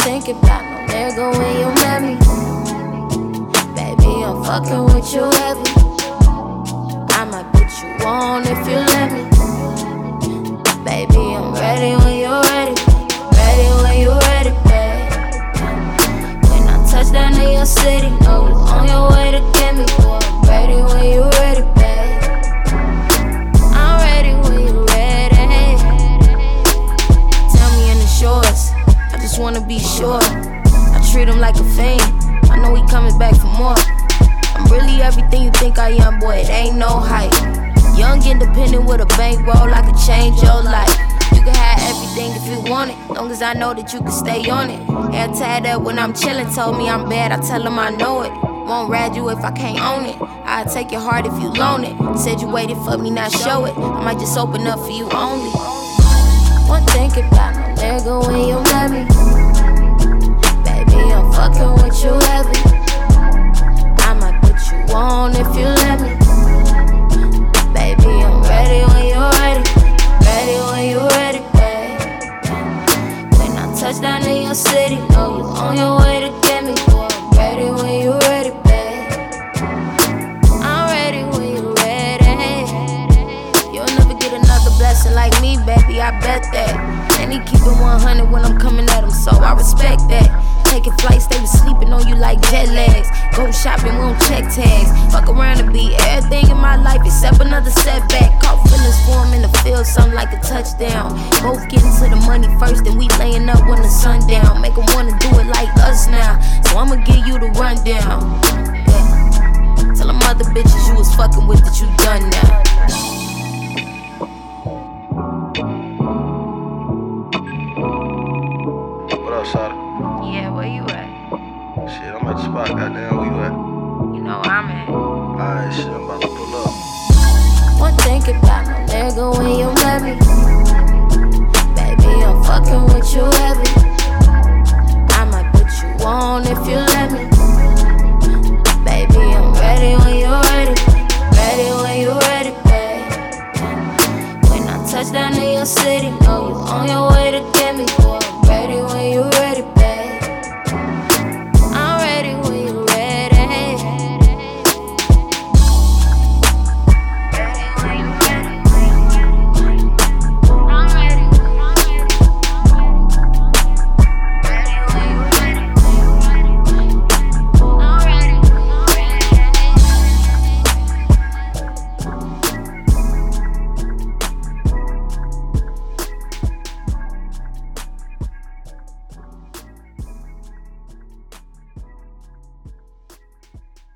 think about no nigga when you met me. Baby, I'm fucking with you heavy. I might put you on if you let me. Baby, I'm ready when you're ready. Ready when you're ready, babe. When I touch down in your city, know you on your way to get me. Boy, I'm ready when you're ready, babe. I'm ready when you're ready. Tell me in the shorts, I just wanna be sure. I treat him like a fiend, I know he coming back for more. I'm really everything you think I am, boy, it ain't no hype. Young, independent with a bankroll, I can change your life. You can have everything if you want it, long as I know that you can stay on it. Hair tied up when I'm chillin', told me I'm bad, I tell him I know it. Won't ride you if I can't own it, I'll take your heart if you loan it. Said you waited for me, now show it, I might just open up for you only. One thing about no nigga when you met me. Baby, I'm fucking with you heavy. I might put you on if you let me. Baby, I'm ready when you're ready. Ready when you're ready, babe. When I touch down in your city, know you on your way to get me. Boy, I'm ready when you're ready, babe. I'm ready when you're ready. You'll never get another blessing like me, baby, I bet that. And he keep it 100 when I'm coming at him, so I respect that. Taking flights, they was sleeping on you like jet lags. Go shopping, we don't check tags. Fuck around and be everything in my life except another setback. Caught feelings for him in the field, something like a touchdown. Both getting to the money first, then we laying up when the sun down. Make them wanna do it like us now, so I'ma give you the rundown. Yeah. Tell them other bitches you was fucking with that you done now. What up, Shawty? Yeah, where you at? Shit, I'm at the spot, goddamn, where you at? You know where I'm at. Alright, shit, I'm about to pull up. One thing about no nigga when you met me. Baby, I'm fucking with you heavy.